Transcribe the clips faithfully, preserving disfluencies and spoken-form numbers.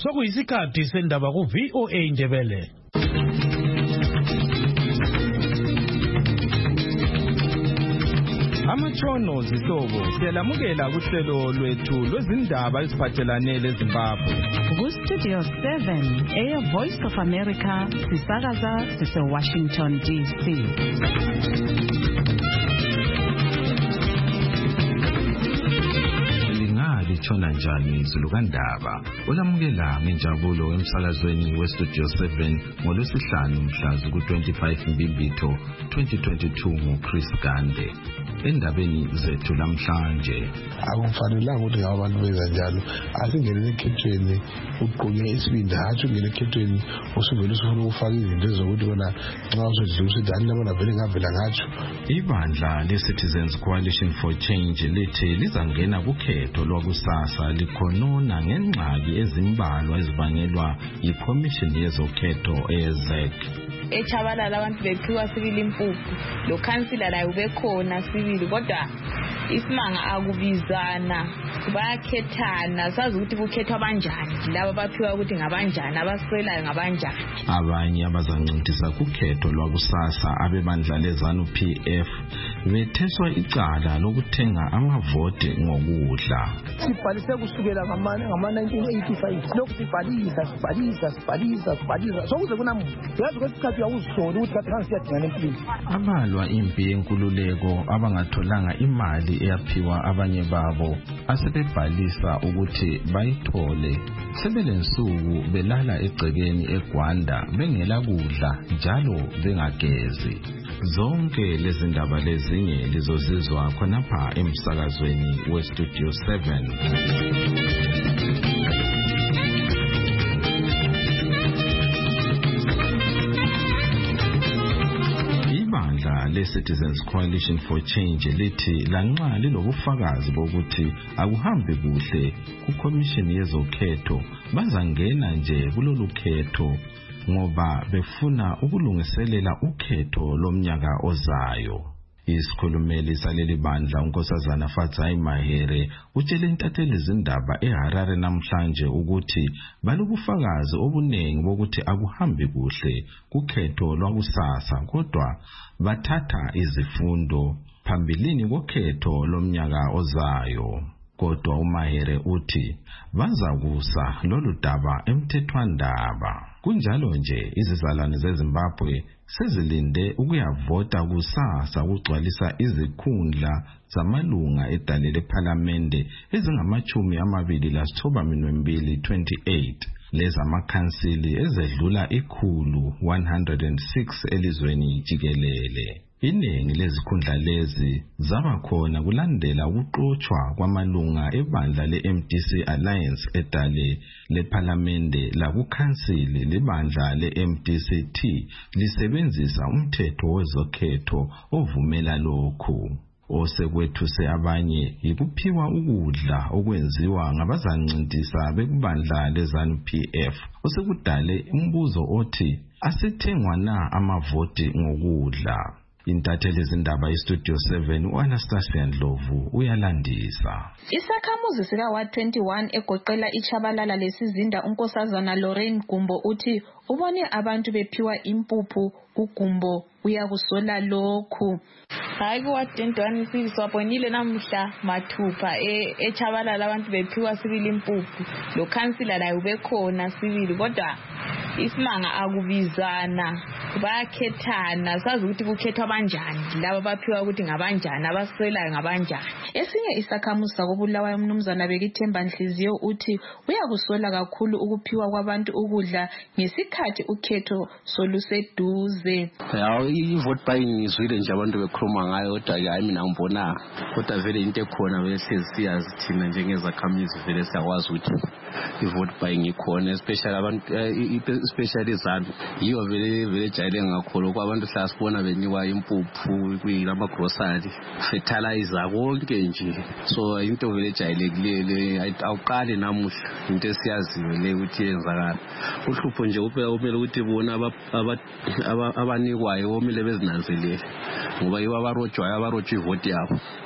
Sokuyisikhathi sendaba ku V O A Ndebele. Amatshono zihlobo siyalamukela kuhlelo lwethu lwezindaba eziphathelane leZimbabwe. Ku Studio seven, Air Voice of America, sisakaza sise Washington D C. Chona njani Zulukandaba olamukela ngenjabulo emsakazweni we Studio seven ngolwesihlanu mhla ku twenty-five Mbimbitho twenty twenty-two ngoChris Gande. Endabeni zethu lamhlanje akufanelanga ukuthi abantu benza njalo, asingene ekhethweni ugqoke isibindi hathi ungene ekhethweni usuvela usufuna ukufaka izinto zokuthi bona nxa usudlula ukuthi nabona vele ngavela ngathi. Ibandla le-Citizens Coalition for Change lithi lizangena kukhetho lwakusasa likhonona ngengxaki ezimbalwa ezibangelwa yiCommission yezokhetho e-Z E C. Echabalala abantu bephiwa sibili impuphu lo councilor la ubekhona sibili kodwa isimanga akubizana bayakhethana sazi ukuthi kukhethwa abanjani laba baphiwa ukuthi ngabanjani abaswelayo ngabanjani. Abanye abazancintisa kukhetho lwakusasa abebandla leZANU P F betheswa icala lokuthenga amavoti ngokudla. Sibhalise kusukela ngamane ngama nineteen eighty-five lokhu sibhalisa sibhalisa sibhalisa sibhalisa sokuze kunamuntu yazi kwesikhathi awuzihlola ukuthi kathi kangisiyadinga empilo. Abalwa impi yenkululeko abangatholanga imali eyaphiwa abanye babo asebebhalisa ukuthi bayithole sebelensuku belala egcekeni eGwanda bengela kudla njalo bengagezi. Zonke lezi ndaba lezinye lizozizwa khonapha emsakazweni we Studio seven. Ibandla le-Citizens Coalition for Change lithi lanxa linobufakazi bokuthi akuhambi kuhle kuCommission yezokhetho bazangena nje kulolu khetho ngoba befuna ukulungiselela ukhetho lomnyaka ozayo. Isikhulumeli saleli bandla uNkosazana Fatsai Mahere utshele intatheli izindaba eHarare namhlanje ukuthi balobufakazi obunengi bokuthi akuhambi kuhle kukhetho lwakusasa kodwa bathatha izifundo phambilini kokhetho lomnyaka ozayo. Kodwa uMahere uthi bazakusa lolu daba emthethwandaba. Kunjalo nje izizalwane zeZimbabwe sezilinde ukuyavota kusasa ukugcwalisa izikhundla zamalunga edale lePhalamende ezingamachumi amabili lasithoba minwembili twenty-eight lezamakhansili ezedlula ikhulu one hundred six elizweni jikelele. Iningi lezikhundla lezi zaba khona kulandela ukuxoshwa kwamalunga ebandla le-M D C Alliance edale lePhalamende lakukhansili lebandla le-M D C T lisebenzisa umthetho wezokhetho ovumela lokhu. Osekwethuse abanye ikuphiwa ukudla okwenziwa ngabazancintisa bekubandla leZANU P F osekudale umbuzo othi asethengwa na amavoti ngokudla. Intatheli izindaba iStudio seven uAnastasia Ndlovu uyalandisa. Isakhamuzi sika Ward twenty-one egoqela iChabalala lesizinda uNkosazana Lorraine Gumbo uthi ubone abantu bephiwa impuphu uGumbo uyakusola lokhu. Hayi ku Ward twenty-one siswabonile namhla mathupha eChabalala abantu bephiwa sibili impuphu lo councilor la ubekhona sibili kodwa isimanga akubizana bayakhethana sazi ukuthi kukhethwa abanjani laba baphiwa ukuthi ngabanjani abaswelayo ngabanjani. Esinye isakhamuzi sakobulawayo umnumzana Bekithemba Nhliziyo uthi uyakusola kakhulu ukuphiwa kwabantu ukudla ngesikhathi ukhetho soluseduze. Yawo i-vote buying izwile nje abantu bekhuluma ngayo kodwa hayi mina ngibona kodwa vele into ekhona bese siyazi thina njengezakhamuzi vele siyakwazi ukuthi i-vote buying ikhona especially abantu especially izanu yiyo vele vele jayele ngakhulu kwabantu sasibona benikwa impuphu kuyilama grocery fertilizer konke nje so into vele jayelekile awuqali namuhla into esiyaziyo le ukuthi yenzakala uhlupho nje upela ukuthi bona abanikwayo omile bezinanzelele ngoba yiwa abarojwayo abarojwa ivote yabo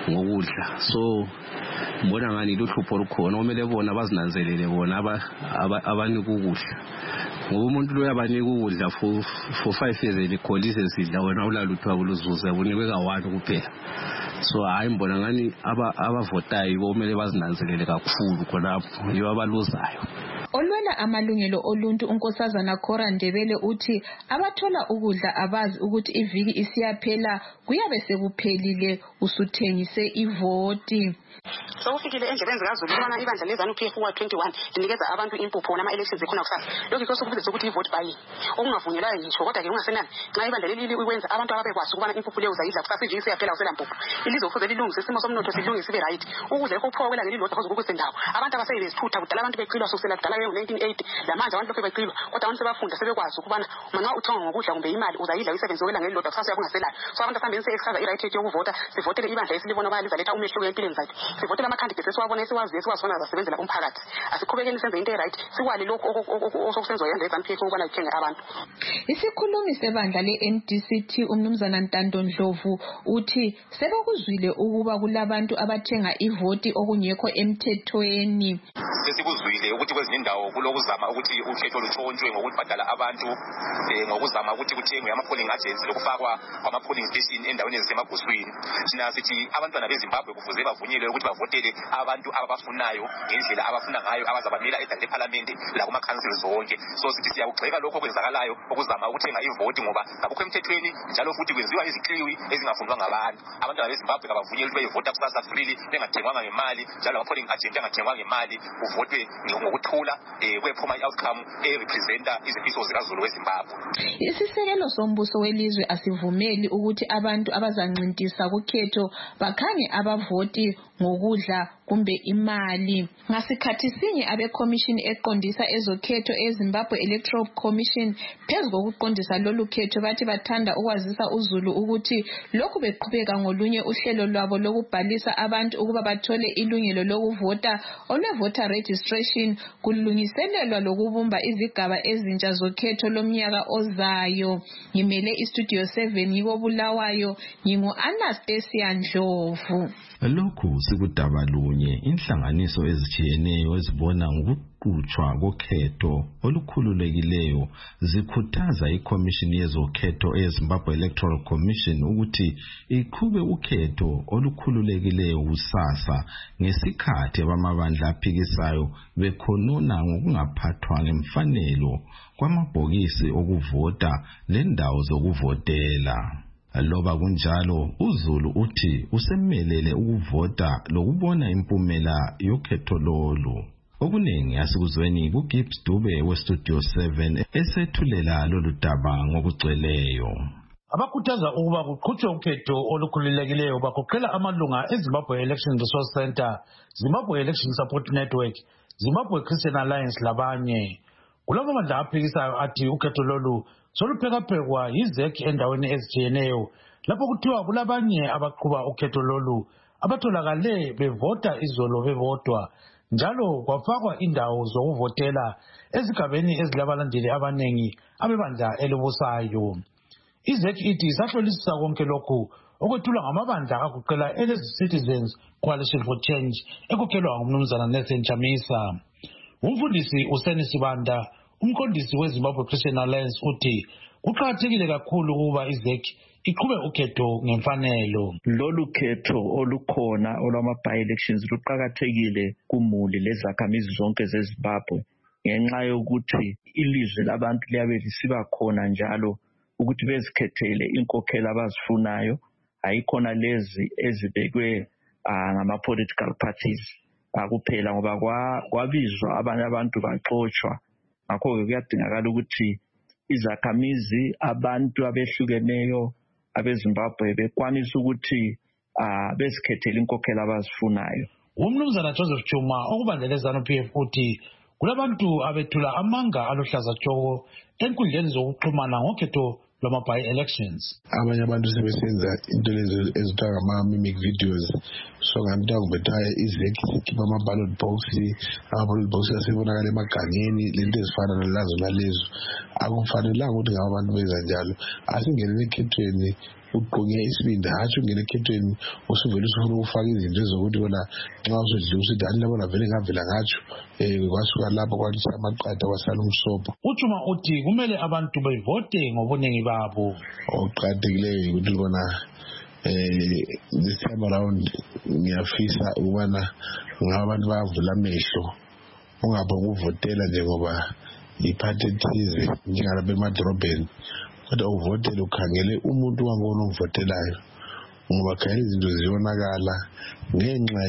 ngokudla. So mbona ngani luhlupho olukhona kumele bona bazinanzelele bona abanika ukudla. Ngoba umuntu lo yabanika ukudla for for five years elikholise sidla wena ulalutho abuluzuza unikwe ka-one kuphela. So hayi mbona ngani abavotayo kumele bazinanzelele kakhulu khonapho yibo abaluzayo. Olwela amalungelo oluntu unkosazana Cora Ndebele uthi abathola ukudla abazi ukuthi iviki isiyaphela kuyabe sekuphelile usuthengise ivoti. So ufikile endlebeni zikaZulu ubona ibandla lezanu P F wa twenty-one linikeza abantu impupho nama elections ekhona kusasa. Lokho ikho sokubiza ukuthi ivote buying okungavunyelwa ngisho kodwa ke ungasenani nxa ibandla leli likwenza abantu ababekwazi ukubana impupho leyo uzayidla kusasa iviki isiyaphela usela mpupho. Ilizwe kufuze lilungise isimo somnotho silungise sibe right. Ukudla ekuphoka kwela ngelilodwa phezu kokwesendawo. Abantu abasebezithutha kudala abantu beqilwa sokusela kudala nineteen eighty lamanje abantu lokho beqilwa kodwa abantu sebafunda sebekwazi ukubana uma uthenga ngokudla kumbe imali uzayidla isebenze kwela ngelilodwa kusasa yakungaselayo. So abantu asambeni seexchaza i-right yokuvota sivotele ibandla esilibona bayaliza letha umehluko empilweni zethu. Sivotele ama-candidates esiwabona esiwazi esiwazona zasebenzela umphakathi. Asiqhubekeni senze into e-right sikwali lokho osokusenziwa yenza ezanu P F ukubana ithenge abantu. Isikhulumi sebandla le-N D C T umnumzana Ntando Ndlovu uthi sebekuzwile ukuba kulabantu abathenga ivoti okungekho emthethweni. Sesikuzwile ukuthi kwezinye indawo kulokuzama ukuthi ukhetho lutshontshwe ngokubhadala abantu ngokuzama ukuthi kuthengwe ama-polling agents lokufakwa kwama-polling station endaweni ezisemaguswini. Thina sithi abantwana beZimbabwe kufuze bavunyelwe ukuthi bavotele abantu ababafunayo ngendlela abafuna ngayo abazabamela edale lephalamende lakumakhansili zonke. So sithi siyakugxeka lokho okwenzakalayo okuzama ukuthenga ivoti ngoba ngakukho emthethweni njalo futhi kwenziwa izikliwi ezingafundwa ngabantu. Abantwana beZimbabwe kabavunyelwe ukuthi bayivota kusasa freely bengathengwanga ngemali njalo ama-polling agent engathengwa ngemali kuvotwe ngokuthula kwephuma i-outcome erepresenta izifiso zikaZulu weZimbabwe. Isisekelo sombuso welizwe asivumeli ukuthi abantu abazanqintisa kukhetho bakhange abavoti ngokudla kumbe imali. Ngasikhathi sinye abekhomishini eqondisa ezokhetho eZimbabwe Electoral Commission phezu kokuqondisa lolu khetho bathi bathanda ukwazisa uZulu ukuthi lokhu beqhubeka ngolunye uhlelo lwabo lokubhalisa abantu ukuba bathole ilungelo lokuvota olwe-voter registration kulungiselelwa lokubumba izigaba ezintsha zokhetho lomnyaka ozayo. Ngimele iStudio seven yiko Bulawayo ngingu-Anastasia Ndlovu. Lokhu sikudaba lunye inhlanganiso ezitshiyeneyo ezibona ngokuqhutshwa kokhetho olukhululekileyo zikhuthaza iCommission yezokhetho eZimbabwe Electoral Commission ukuthi iqhube ukhetho olukhululekileyo kusasa ngesikhathi abamabandla aphikisayo bekhonona ngokungaphathwa ngemfanelo kwamabhokisi okuvota lendawo zokuvotela. Loba kunjalo uZulu uthi usemelele ukuvota lokubona impumela yokhetho lolu. Okuningi asikuzweni kuGibbs Dube weStudio seven esethulela lolu daba ngokugcweleyo. Abakhuthaza ukuba kuqhutshwe ukhetho olukhululekileyo bagoqela amalunga eZimbabwe Election Resource Center, Zimbabwe Election Support Network, Zimbabwe Christian Alliance labanye. Kulabo mabandla aphikisayo athi ukhetho lolu soluphekaphekwa yizek endaweni ezitshiyeneyo lapho kuthiwa kulabanye abaqhuba ukhetho lolu abatholakale bevota izolo bebodwa njalo kwafakwa indawo zokuvotela ezigabeni ezilabalandeli abanengi abebandla elibusayo. Izek ithi isahlolisisa konke lokhu okwethulwa ngamabandla agoqela Citizens Coalition for Change ekukhelwa ngumnumzana Nathan Chamisa. Umfundisi uSeni Sibanda umqondisi weZimbabwe Christian Alliance uthi kuqakathekile kakhulu ukuba izek iqhube ukhetho ngemfanelo. Lolu khetho olukhona olwama-by elections luqakathekile kumuli lezakhamizi zonke zeZimbabwe ngenxa yokuthi ilizwe labantu liyabe lisiba khona njalo ukuthi bezikhethele inkokhela abazifunayo ayikhona lezi ezibekwe ngama-political parties kuphela ngoba kwabizwa abanye abantu baxotshwa. Ngakho-ke kuyadingakala ukuthi izakhamizi abantu abehlukeneyo abeZimbabwe bekwanisa ukuthi bezikhethele inkokhela abazifunayo. Umnumzana Joseph Chuma okubandlela eZanu P F uthi kulabantu abethula amanga aluhlaza tshoko enkundleni zokuxhumana ngokhetho lwama-by elections. Abanye abantu sebesenza into lezo ezithiwa ngama-mimic videos. So nganto kubethaye izek sikhipha ama-ballot box, ama-ballot box asebonakala emagangeni lento ezifana nalazo nalezo. Akufanelanga ukuthi ngaba abantu benza njalo. Asingenele ekhethweni ugqoke isibindi hathi ungene ekhethweni usuvele usufuna ukufaka izinto ezokuthi wona nxa usudliwa usithi ani labona vele ngavela ngatsho um kwasuka lapho kwathi amaqatha kwasala umsobho. Uchuma uthi kumele abantu bevote ngobuningi babo. Okuqakathekileyo ukuthi bona eh this time around ngiyafisa ukubana ngabantu bayavula amehlo ungaba ukuvotela nje ngoba iphathi ethize njengalapha emadrobheni kodwa uvotele ukhangele umuntu wangona umvotelayo ngoba khaya izinto ziyonakala ngenxa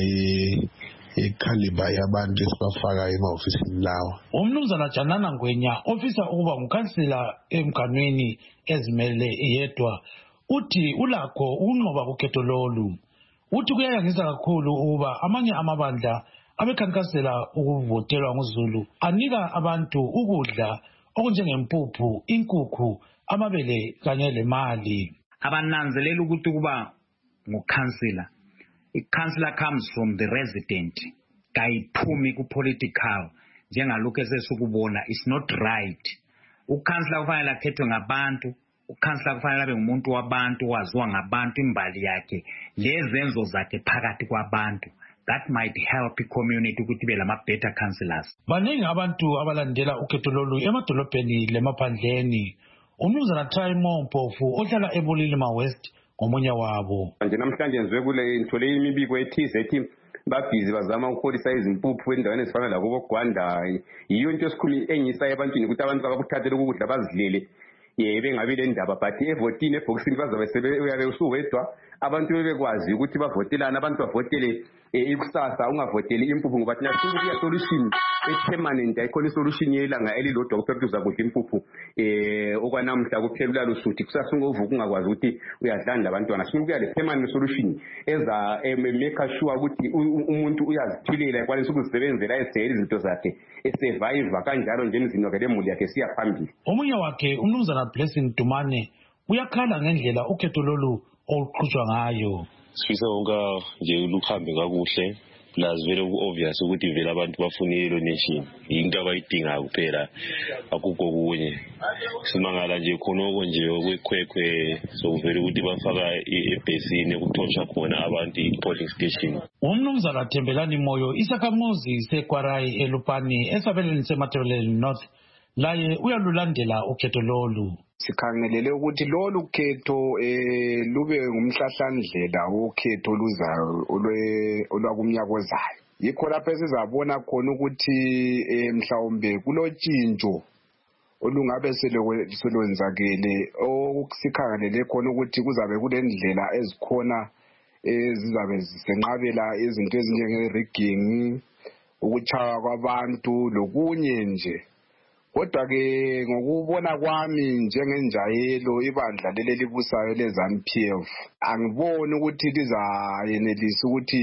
yekhaliba yabantu esibafaka ema-ofisini lawa. Umnumzana Janana Ngwenya ofisa ukuba ngukhansila emganweni ezimele yedwa uthi ulakho ukunqoba ukhetho lolu. Uthi kuyayangisa kakhulu ukuba amanye amabandla abekhankasela ukuvotelwa nguZulu anika abantu ukudla okunjengempuphu, inkukhu, amabele kanye lemali. Abananzelela ukuthi kuba ngukhansila. Ikhansila comes from the resident. Kayiphumi ku-political njengalokhu esesukubona. It's not right. Ukhansila kufanele akhethwe ngabantu. Ukhansila kufanele abe ngumuntu wabantu waziwa ngabantu imbali yakhe lezenzo zakhe phakathi kwabantu. That might help the community ukuthi be lama better councillors. Baningi abantu abalandela ukhetho lolu emadolobheni lemaphandleni. Umnumzana Taimo Mpofu ohlala eBulilima West ngomunye wabo. Nje namhlanje nizwe kule ngithole imibiko ethize ethi babhizi bazama ukholisa izimpuphu endaweni ezifana la kubo Gwanda. Yiyo into esikhulu engisayo ebantwini ukuthi abantu bakuthathele ukudla bazidlele. Yebe ngabe le ndaba but evotini eboxini bazabe sebe uyabe usuwedwa abantu bebekwazi ukuthi bavotelana abantu bavotele ikusasa ungavoteli impuphu ngoba thina sifuna ukuya solution epermanent ayikho solution yelanga elilodwa ukuthi uzakudla impuphu eh okwanamhla kuphela ulalusuthi kusasa ungovuka ungakwazi ukuthi uyadlanda abantwana sifuna ukuya le permanent solution eza make sure ukuthi umuntu uyaziphilela ekwanisa ukuzisebenzela esele izinto zakhe esurvive kanjalo nje emzini wakhe lemuli yakhe siya phambili. Omunye wakhe umnumzana Blessing Dumane uyakhala ngendlela ukhetho lolu oluqhutshwa ngayo. Sifisa wonke nje luhambe kakuhle plus very obvious ukuthi vele abantu bafuna i-donation into abayidinga kuphela akukho kunye simangala nje khonoko nje okwekhwekhwe sokuvele ukuthi bafaka ebhesini ukuthotsha khona abantu i-polling station. Umnumzana Thembelani Moyo isakhamuzi seKwarai eLupani esabelweni seMatabeleland North laye uyalulandela ukhetho lolu. Sikhangelele ukuthi lolu khetho eh lube ngumhlahlandlela wokhetho luzayo olwakumnyaka ozayo. Yikho lapho sizabona khona ukuthi mhlawumbe kulotshintsho olungabe selwenzakele okusikhangelele khona ukuthi kuzabe kulendlela ezikhona ezizabe zisenqabela izinto ezinjenge-rigging, ukuchaya kwabantu lokunye nje. Kodwa ke ngokubona kwami njengenjayelo ibandla leli libusayo leZANU P F angiboni ukuthi lizayenelisa ukuthi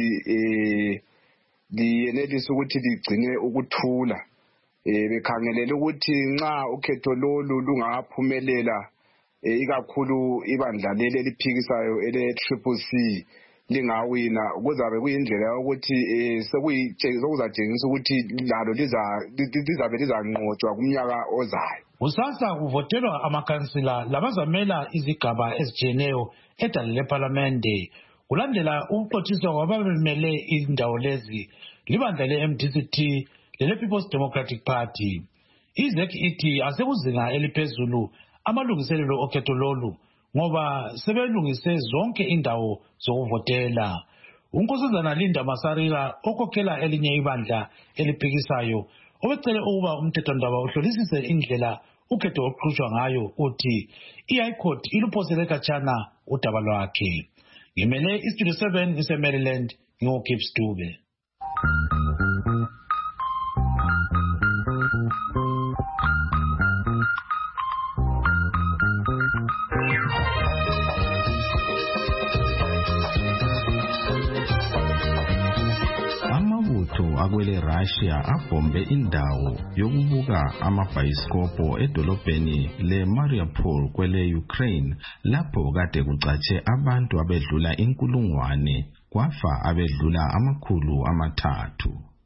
eh liyenelisa ukuthi ligcine ukuthula eh bekhangelele ukuthi nxa ukhetho lolu lungaphumelela ikakhulu ibandla leli liphikisayo ele Triple C lingawina kuzabe kuyindlela ukuthi sekuzatshengisa ukuthi lalo lizabe lizanqotshwa kumnyaka ozayo. Kusasa kuvotelwa amakhansila labazamela izigaba ezijiyeneyo edale leParlamente kulandela ukuxotshiswa kwabamele indawo lezi libandla le-M D C T lele-People's Democratic Party. I-Z E C ithi asekuzinga eliphezulu amalungiselelo okhetho lolu ngoba sebelungise zonke indawo zokuvotela. Unkosazana Linda Masarira okhokhela elinye ibandla eliphikisayo obecele ukuba umthethondaba uhlolisise indlela ukhetho oluqhutshwa ngayo uthi i-High Court iluphosele khatshana udaba lwakhe. Ngimele iStudio seven ise-Maryland ngingu-Gibbs Dube. Akwele Russia abombe indawo yokubuka amabhayisikobho edolobheni leMariupol kwele Ukraine lapho kade kucatshe abantu abedlula inkulungwane kwafa abedlula amakhulu amathathu.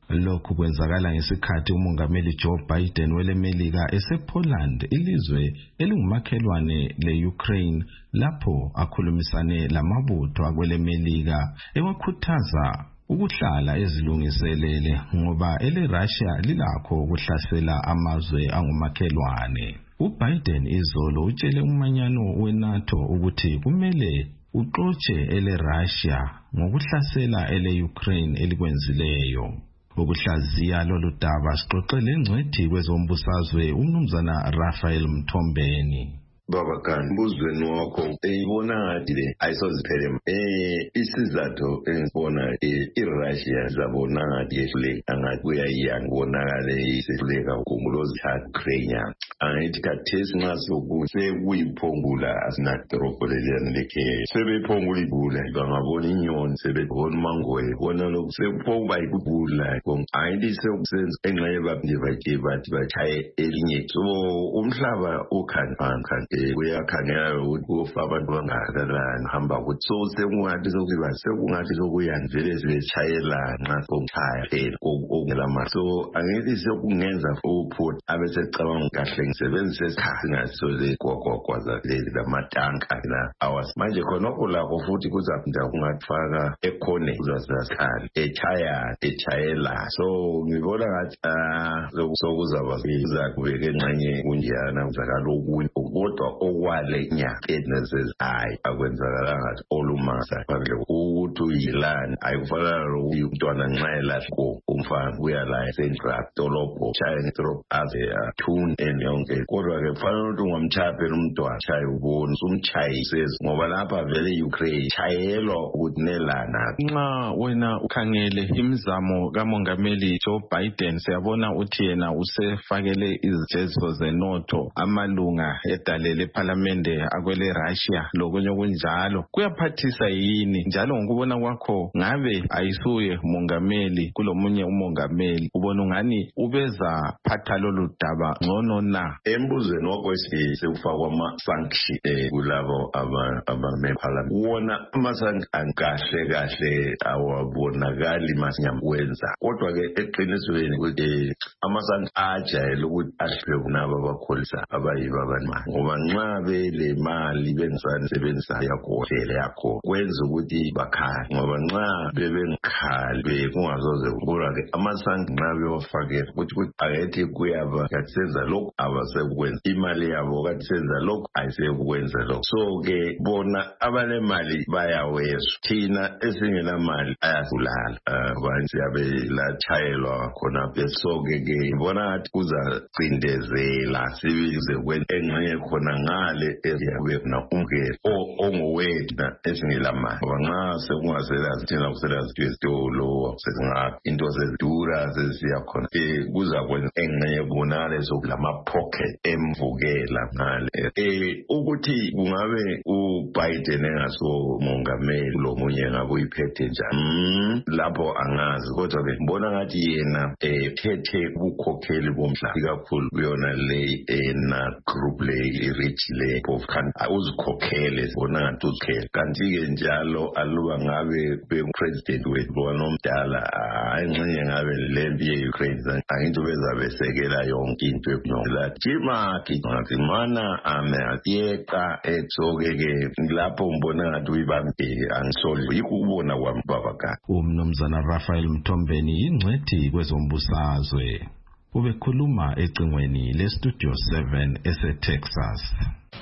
Lokhu kwenzakala ngesikhathi umongameli Joe Biden welemelika esePoland, ilizwe elingumakhelwane le-Ukraine, lapho akhulumisane lamabutho akwelemelika ewakhuthaza ukuhlala ezilungiselele ngoba ele-Russia lilakho ukuhlasela amazwe angumakhelwane. UBiden izolo utshele umanyano weNATO ukuthi kumele uxotshe ele-Russia ngokuhlasela ele-Ukraine elikwenzileyo. Ukuhlaziya lolu daba sixoxele ingcwethi kwezombusazwe umnumzana Raphael Mthombeni. Baba kan mbuzweni wakho eyibona ngathi le ayisoziphele eh isizathu engibona iRussia zabona ngathi yehlule angathi kuyayiyanga bonakale isehluleka ukumulozi Ukraine angithi kathesi nxa sokuthi kuyiphongula asinadropolelana lekhe sebephongula ibula bangabona inyoni sebebona mangoye bona lokhu sekuphonga ikubula angithi sekusenza engxeye baphinde bathi bathi bachaye elinye so umhlaba ukhanphanka kuyakhangela ukuthi kufa abantu bangakanani hamba ukuthi so sekungathi sokuba sekungathi sokuyani vele sibetshayela nxa sokuchaya phela okungelama so angithi sokungenza uport abesecabanga kahle ngisebenzise isikhathi ngasoze kwakwaza lezi lamatanka la awas manje khonokho lakho futhi kuzaphinda kungafaka ekhone kuzasakhali echaya echayela so ngibona ngathi ah sokuzaba kuzakubeka enxanye kunjana kuzakala okunye kodwa okwale nyaka eneses hayi akwenzakala ngathi olumasa phandle ukuthi uyilani ayikufanele ukuthi umntwana nxa elahlo umfana uyala central dolopho chayeni drop aze tune and yonke kodwa ke kufanele ukuthi ungamchaphela umntwana chaye ubone umchayisezi ngoba lapha vele Ukraine chayelo ukuthi nelana. Nxa wena ukhangele imizamo kamongameli Joe Biden siyabona uthi yena usefakele izijeziso zenotho amalunga edalele eParliamente akwele Russia lokunye okunjalo kuyaphathisa yini njalo ngokubona kwakho ngabe ayisuye mongameli kulomunye umongameli ubona ungani ubeza phatha lolu daba ngcono na embuzweni wakwesi sekufakwa ama sanction eh kulabo aba abameParliament wona ama sanction kahle kahle awabonakali masinyamwenza kodwa ke eqinisweni ukuthi ama sanction ajayele ukuthi ashwe kunabo abakholisa abayiba abanima ngoba nxa bele mali benzani sebenzisa yakho hlele yakho kwenza ukuthi bakhali ngoba nxa bebengikhali bekungazoze kubura ke amasangi nxa bewafakela ukuthi ukuthi akethi kuyaba kasenza lokho abasekwenza imali yabo kasenza lokho ayisekwenza lokho so ke bona abanemali bayawezwa thina esingena mali ayasulala abantu siyabe la chayelwa khona beso ke ke bona ngathi kuza cindezela sibize kwenza engxenye khona ngale esiyabe na umgelo ongowethu esingelamali ngoba nxa sekungasela sithina kusela sithi esitolo sesinga into sezidura sesiyakhona eh kuza kwenza engxenye bonale sokulama pocket emvukela ngale eh ukuthi kungabe uBiden engaso mongameli lo munye ngabe uyiphethe njani lapho angazi kodwa ke ngibona ngathi yena eh phethe ukukhokheli bomhlaba kakhulu kuyona le ena group le rich le of kan uzikhokhele bona ngathi uzikhele kanti ke njalo aluba ngabe bepresident wethu bona omdala ayingxenye ngabe lempi yeUkraine ayinto bezabesekela yonke into ekunyonga jima ngathi mana ame atiyeka etsoke ke lapho ngibona ngathi uyibambile angisoli yikubona kwami baba ka umnumzana Raphael Mthombeni ingcwethi kwezombusazwe ubekhuluma ecingweni le Studio seven ese Texas.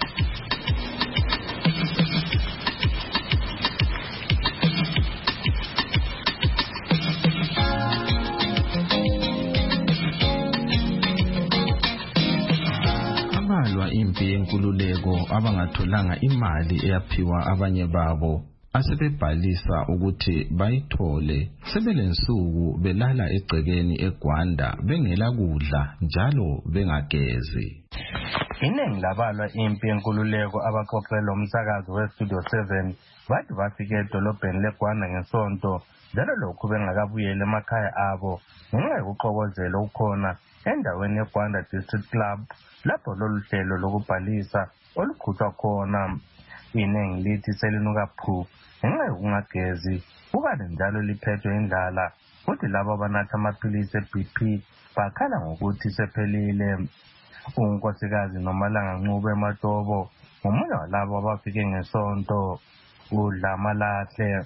Abalwa impi yenkululeko abangatholanga imali eyaphiwa abanye babo asebebhalisa ukuthi bayithole sebelensuku belala egcekeni eGwanda bengela kudla njalo bengagezi. Iningi labalwa impi yenkululeko abaxoxela umsakazo weStudio seven bathi bafike edolobheni leGwanda ngesonto njalo lokhu bengakabuyela emakhaya abo ngenxa yokuxokozela ukukhona endaweni yeGwanda District Club lapho lolu hlelo lokubhalisa olukhutshwa khona. Iningi lithi selinuka phu ngenxa yokungagezi kuba njalo liphethwe indlala futhi labo abanatha amaphilisi e-B P bakhala ngokuthi sephelile. Unkosikazi Nomalanga Ncube Matobo ngomunye walabo abafike ngesonto udla amalahle.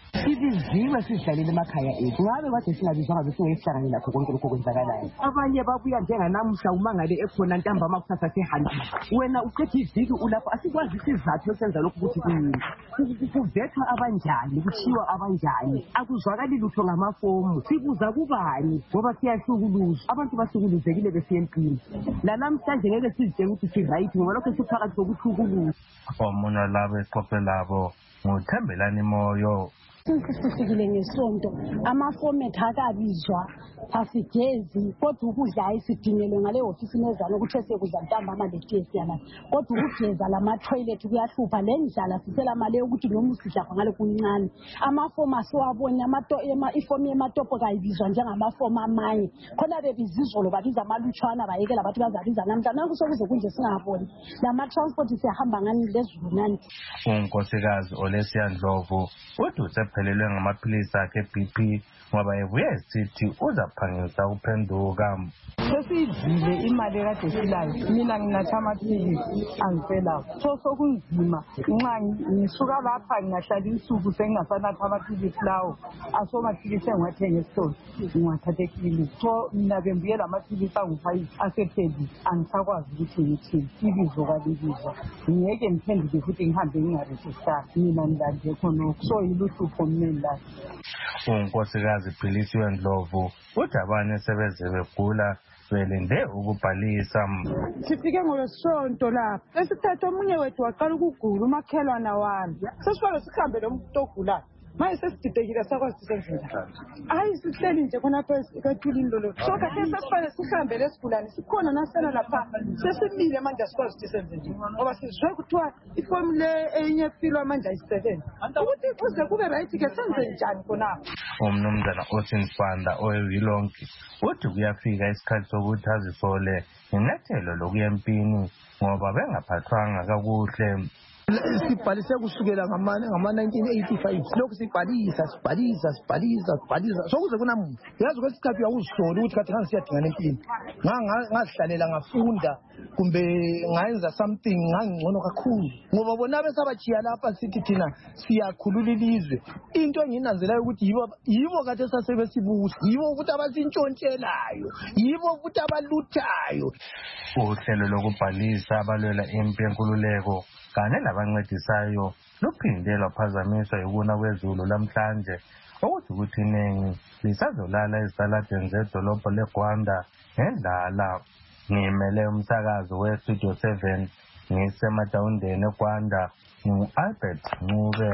Sibiziwe sidlalile emakhaya ethu ngabe kade singabizwa ngabe singesihlangane lakho konke lokho kwenzakalayo. Abanye babuya njenganamuhla umangale ekhona ntambama kusasa sehambile. Wena uqedha iviki ulapho asikwazi isizathu esenza lokhu ukuthi kuyini. Kuvethwa abanjani, kuthiwa abanjani. Akuzwakali lutho ngamafomu. Sibuza kubani ngoba siyahlukuluzwa. Abantu bahlukuluzekile besiya empini. Lanamhlanje ngeke sizitshela ukuthi si right ngoba lokho siphakathi kokuhlukuluzwa. Omunye labo exoxe labo nguThembelani Moyo. Sisikile ngesonto amafomet akabizwa asigezi kodwa ukudla ayisidingelwe ngale ofisi nezana ukuthi esekudla ntambama letest yana kodwa ukugeza lama toilet kuyahlupha lendlala sisela mali ukuthi noma usidla ngale kuncane amafomu asiwabona ama ifomu yematopo kayibizwa njengamafomu amanye khona bebizizolo babiza amalutshwana bayekela bathi bazabiza namhla nanku sokuze kunje singaboni lama transport siyahamba ngani lezulu nani. Unkosikazi Olesia Ndlovu uthi usephelelwe ngamaphilisi akhe B P ngoba evuye esithi uzaphangisa ukuphenduka. Sesiyidlile imali kade silayo mina nginatha amaphilisi angiselayo so sokunzima nxa ngisuka lapha ngingahlala insuku sengingasanatha amaphilisi lawo asomaphilisi engiwathenga esitolo ngiwathatha ekliniki so mina bembuyela amaphilisi angu-five asephelile angisakwazi ukuthi ngithini ibizo kalibizwa ngiyeke ngiphenduke futhi ngihambe ngingarejistari mina ngilande khonokho so yiluhlupho mneni layo. Unkosikazi Philisiwe Ndlovu uthi abanye sebeze begula belinde ukubhalisa. Sifike ngolesonto lapha esithatha omunye wethu waqala ukugula umakhelwana wami sesifike sikhambe lo muntu ogulayo manje sesididekile sakwazi sisenzela hayi sihleli nje khonapha ekathulini lolo so kade sesifane sihambe lesigulane sikhona nasena lapha sesimile manje asikwazi ukuthi senze nje ngoba sizwe kuthiwa ifomu le enye filo manje ayisebenzi ukuthi kuze kube right ke senze njani khonapha. Umnumzana Austin Fanda oyilonke uthi kuyafika isikhathi sokuthi azisole ngenyathelo lokuya empini ngoba bengaphathwanga kakuhle. Sibhalise kusukela ngama nineteen eighty-five lokhu sibhalisa sibhalisa sibhalisa sibhalisa sokuze kunamuhla yazi kwesikhathi uyawuzisola ukuthi kade ngisiyadingana empini ngazihlalela ngafunda kumbe ngayenza something ngangcono kakhulu ngoba bona besabachiya lapha sithi thina siyakhulula ilizwe into enginanzelayo ukuthi yibo yibo kade sasebesibusa yibo ukuthi abasintshontshelayo yibo ukuthi abaluthayo. Uhlelo lokubhalisa abalwela impi yenkululeko kanye labancedisayo luphinde lwaphazamiswa yikuna kwezulu lamhlanje okuthi ukuthi iningi lisazolala ezitaladeni zedolobho leGwanda ngendlala. Ngimele umsakazo weStudio seven ngisemadawundeni eGwanda ngu-Albert Ncube.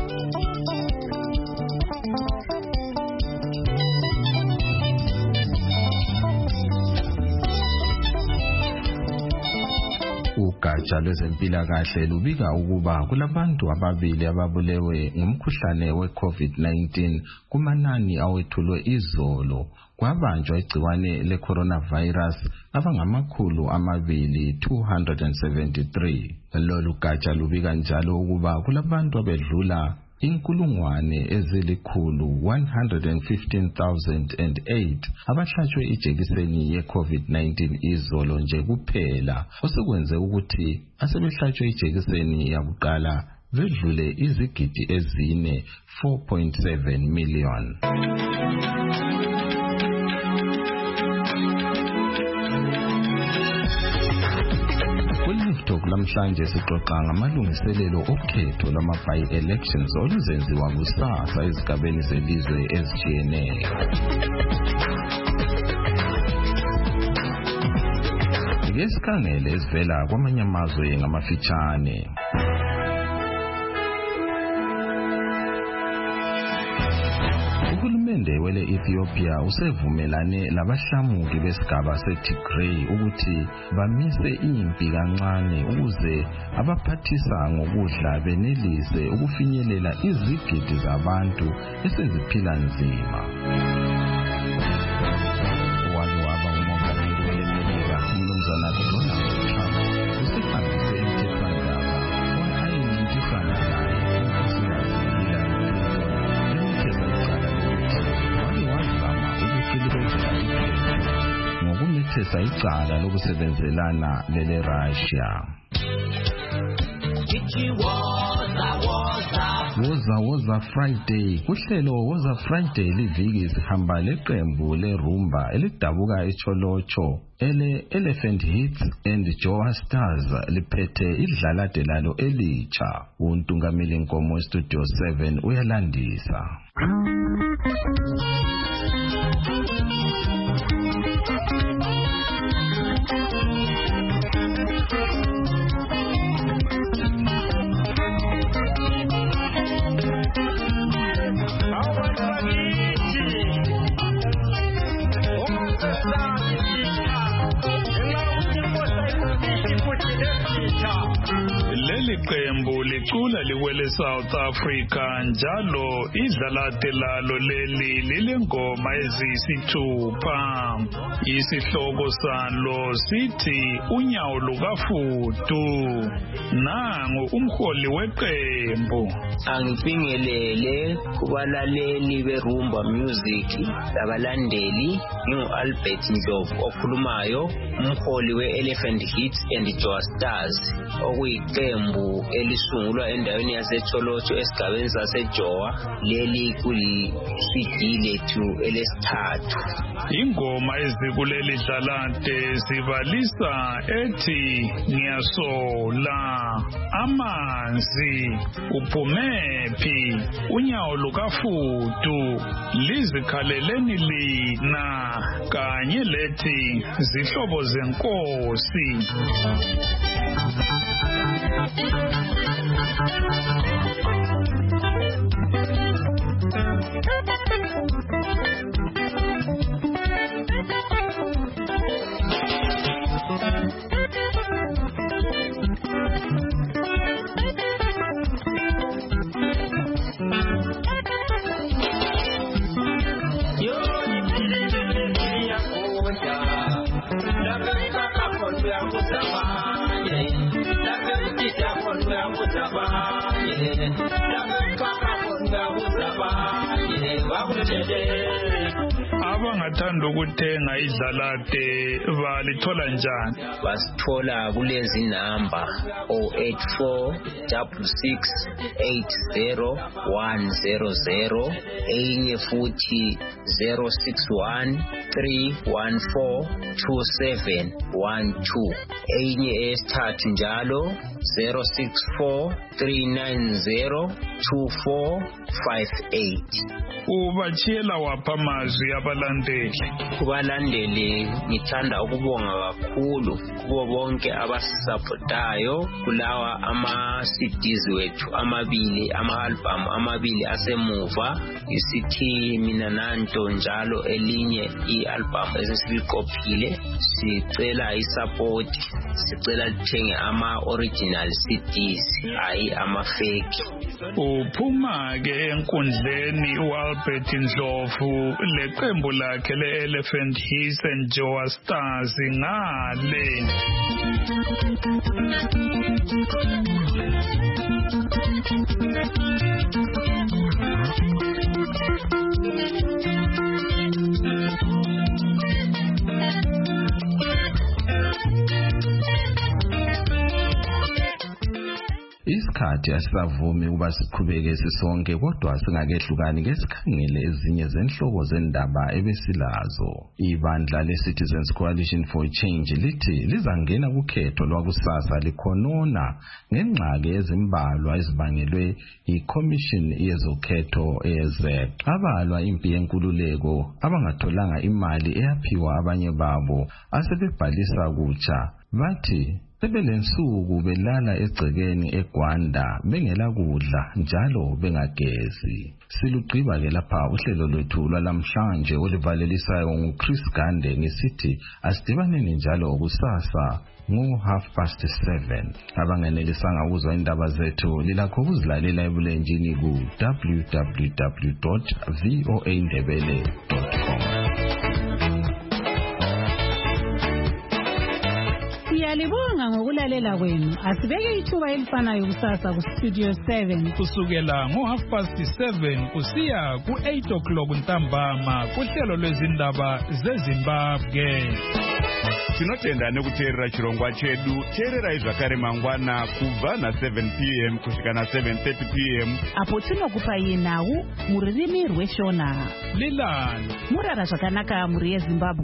Ugatsha lwezempilakahle lubika ukuba kulabantu ababili ababulewe ngumkhuhlane we-COVID nineteen kumanani awethulwe izolo kwabanjwa igciwane le-coronavirus abangamakhulu amabili two hundred seventy-three. Lolu gatsha lubika njalo ukuba kulabantu abedlula inkulungwane ezilikhulu one hundred fifteen thousand eight abahlatshwe ijekiseni ye-COVID nineteen izolo nje kuphela osekwenze ukuthi asebehlatshwe ijekiseni yakuqala vedlule izigidi ezine four point seven million. Lamhlanje sixoxa ngamalungiselelo okhetho lwama-by-elections oluzenziwa kusasa ezigabeni zelizwe ezitshiyeneyo. Ake sikhangele ezivela kwamanye amazwe ngamafitshane. Uhulumende wele Ethiopia usevumelane labahlamuki besigaba seTigray ukuthi bamise impi kancane ukuze abaphathisa ngokudla benelise ukufinyelela izigidi zabantu eseziphila nzima. Walo waba umongameli weMelika umnumzana Donald Trump usehambise imithethwandaba ayincintisana naye yathesa icala lokusebenzelana lele Russia. Woza Woza Friday. Uhlelo Woza Friday liviki sihamba leqembu lerumba elidabuka eCholocho ele Elephant Hits and Joa Stars liphethe idlalade lalo elitsha. Untungameli Nkomo Studio seven uyalandisa. Qembu licula liwele South Africa njalo idlalate lalo leli lilengoma ezisithupha. Isihloko salo sithi unyawo lukafudu. Nangu umholi weqembu. Angibingelele kubalaleli berumba music labalandeli, ngingu Albert Ndlovu okhulumayo, umholi we Elephant Hits and Joa Stars okuyiqembu elisungulwa endaweni yaseCholocho esigabeni saseJoa. Leli kuli-C D lethu elesithathu. Ingoma ezikuleli dlalade zibalisa ethi ngiyasola, amanzi, uphumephi, unyawo lukafudu, lizikhaleleni lina, kanye lethi zihlobo zenkosi. Abangathanda ukuthenga idlalade balithola njani? Basithola kulezi namba zero eight four six six eight zero one zero zero, enye futhi zero six one three one four two seven one two, enye esithathu njalo zero six four three nine zero two four five eight. Ubachiyela wapha amazwi abalandeli? Kubalandeli ngithanda ukubonga kakhulu kubo bonke abasisapotayo kulawa ama-C Ds wethu amabili, ama-album amabili asemuva. Isithi mina nanto njalo elinye i-album esesiliqophile, sicela i-support, sicela lithenge ama-original C Ds hayi ama-fake. Uphuma ke enkundleni uAlbert Ndlovu leqembu lakhe le-Elephant Hits and Joa Stars ngale. Isikhathi asisavumi ukuba siqhubeke sisonke, kodwa singakehlukani ngesikhangele ezinye zenhloko zendaba ebesilazo. Ibandla le-Citizens Coalition for Change lithi lizangena kukhetho lwakusasa likhonona ngengxaki ezimbalwa ezibangelwe yiCommission yezokhetho eze. Abalwa impi yenkululeko abangatholanga imali eyaphiwa abanye babo asebebhalisa kutsha bathi sebelensuku belala egcekeni eGwanda bengela kudla njalo bengagezi. Silugqiba ke lapha uhlelo lwethu lwalamhlanje olivalelisayo nguChris Gande ngesithi asidibaneni njalo kusasa ngo half past seven. Abangenelisanga ukuzwa indaba zethu lilakho ukuzilalela ebulenjini ku w w w dot voa ndebele dot com. Siyalibonga ngokulalela kwenu. Asibeke ithuba elifanayo kusasa ku Studio seven kusukela ngo half past seven kusiya ku eight o'clock ntambama kuhlelo lwezindaba zeZimbabwe. tinotenda nekuteerera chirongwa chedu. Teererai zvakare mangwana kubva na seven p m kusvika na seven thirty p m apo tinokupai nhau mururimi rweshona. Lilani murara zvakanaka muri yeZimbabwe.